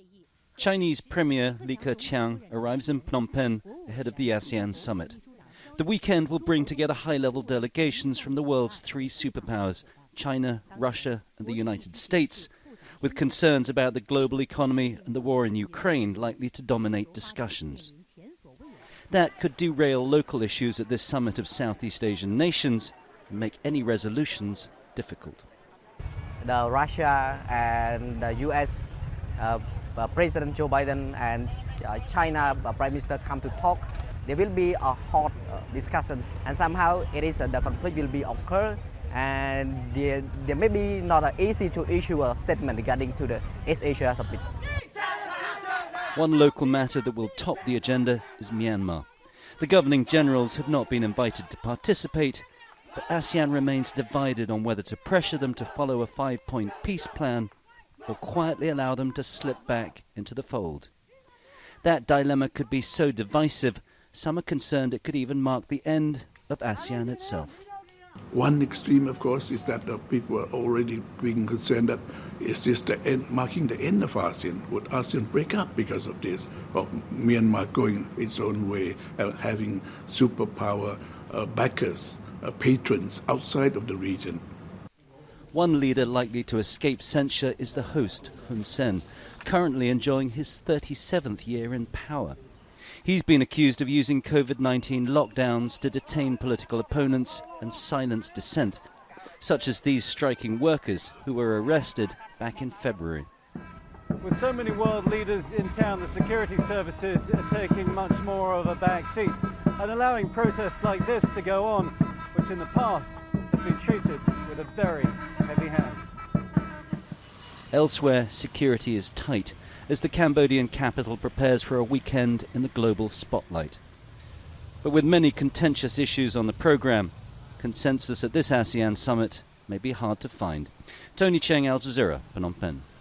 Chinese Premier Li Keqiang arrives in Phnom Penh ahead of the ASEAN summit. The weekend will bring together high-level delegations from the world's three superpowers, China, Russia and the United States, with concerns about the global economy and the war in Ukraine likely to dominate discussions. That could derail local issues at this summit of Southeast Asian nations and make any resolutions difficult. The Russia and the US President Joe Biden and China Prime Minister come to talk. There will be a hot discussion, and somehow it is the conflict will be occur, and there may be not easy to issue a statement regarding to the East Asia summit. One local matter that will top the agenda is Myanmar. The governing generals have not been invited to participate, but ASEAN remains divided on whether to pressure them to follow a 5-point peace plan or quietly allow them to slip back into the fold. That dilemma could be so divisive, some are concerned it could even mark the end of ASEAN itself. One extreme, of course, is that people are already being concerned that is this the end, marking the end of ASEAN? Would ASEAN break up because of this, of Myanmar going its own way and having superpower backers, patrons outside of the region? One leader likely to escape censure is the host, Hun Sen, currently enjoying his 37th year in power. He's been accused of using COVID-19 lockdowns to detain political opponents and silence dissent, such as these striking workers who were arrested back in February. With so many world leaders in town, the security services are taking much more of a back seat and allowing protests like this to go on, which in the past have been treated with a very heavy hand. Elsewhere, security is tight as the Cambodian capital prepares for a weekend in the global spotlight. But with many contentious issues on the programme, consensus at this ASEAN summit may be hard to find. Tony Cheng, Al Jazeera, Phnom Penh.